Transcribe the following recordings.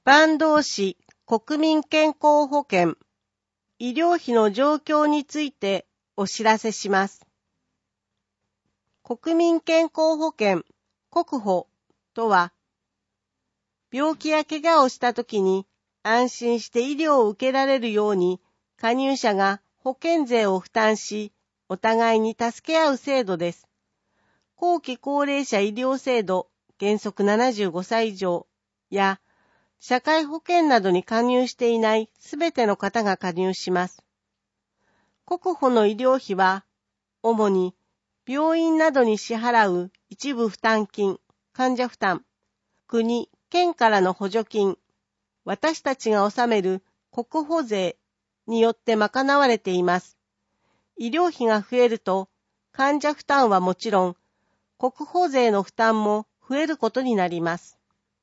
坂東市国民健康保険医療費の状況についてお知らせします。国民健康保険国保とは、病気や怪我をしたときに安心して医療を受けられるように加入者が保険税を負担し、お互いに助け合う制度です。後期高齢者医療制度原則75歳以上や社会保険などに加入していないすべての方が加入します。国保の医療費は、主に病院などに支払う一部負担金、患者負担、国、県からの補助金、私たちが納める国保税によって賄われています。医療費が増えると、患者負担はもちろん、国保税の負担も増えることになります。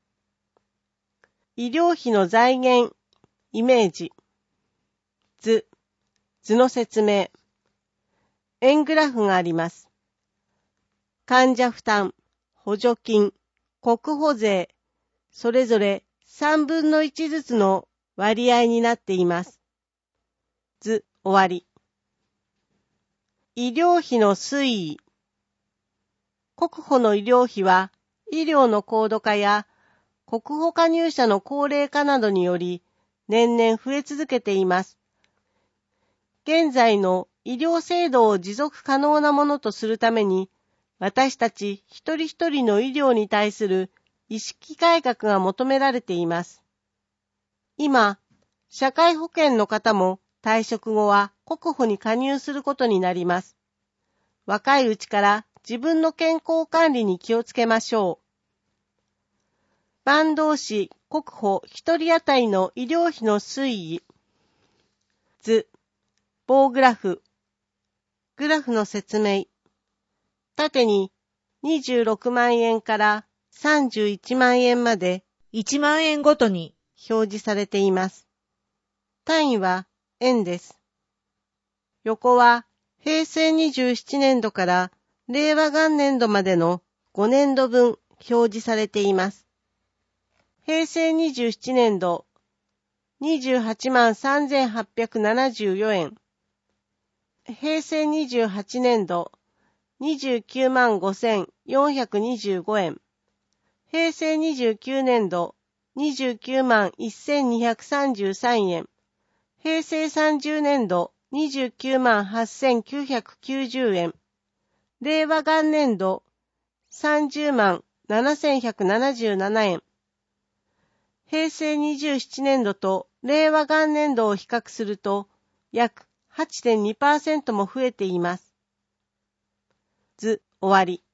医療費の財源、イメージ。図の説明。円グラフがあります。患者負担、補助金、国保税、それぞれ3分の1ずつの割合になっています。図終わり。医療費の推移。国保の医療費は、医療の高度化や国保加入者の高齢化などにより年々増え続けています。現在の医療制度を持続可能なものとするために、私たち一人一人の医療に対する意識改革が求められています。今、社会保険の方も退職後は国保に加入することになります。若いうちから自分の健康管理に気をつけましょう。坂東市国保一人当たりの医療費の推移。図、棒グラフ。グラフの説明。縦に26万円から31万円まで 1万円ごとに表示されています。単位は円です。横は平成27年度から令和元年度までの5年度分表示されています。平成27年度28万3874円。平成28年度29万5425円。平成29年度29万1233円。平成30年度29万8990円。令和元年度30万7177円。平成27年度と令和元年度を比較すると約 8.2% も増えています。図終わり。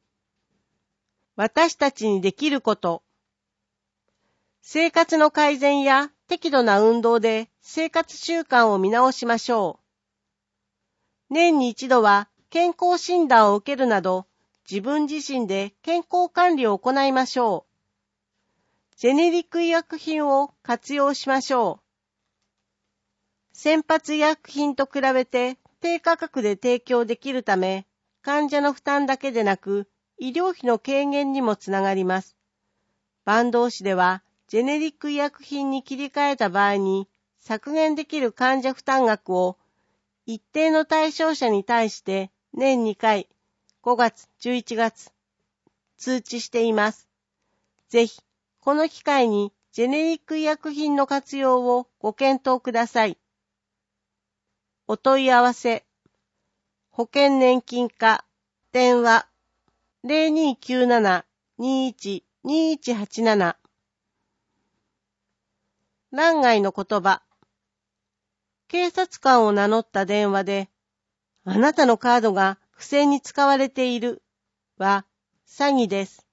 私たちにできること。生活の改善や適度な運動で生活習慣を見直しましょう。年に一度は健康診断を受けるなど、自分自身で健康管理を行いましょう。ジェネリック医薬品を活用しましょう。先発医薬品と比べて低価格で提供できるため、患者の負担だけでなく、医療費の軽減にもつながります。坂東市では、ジェネリック医薬品に切り替えた場合に、削減できる患者負担額を、一定の対象者に対して年2回、5月、11月、通知しています。ぜひ、この機会にジェネリック医薬品の活用をご検討ください。お問い合わせ、保険年金課、電話、0297-21-2187。欄外の言葉。警察官を名乗った電話で、あなたのカードが不正に使われているは詐欺です。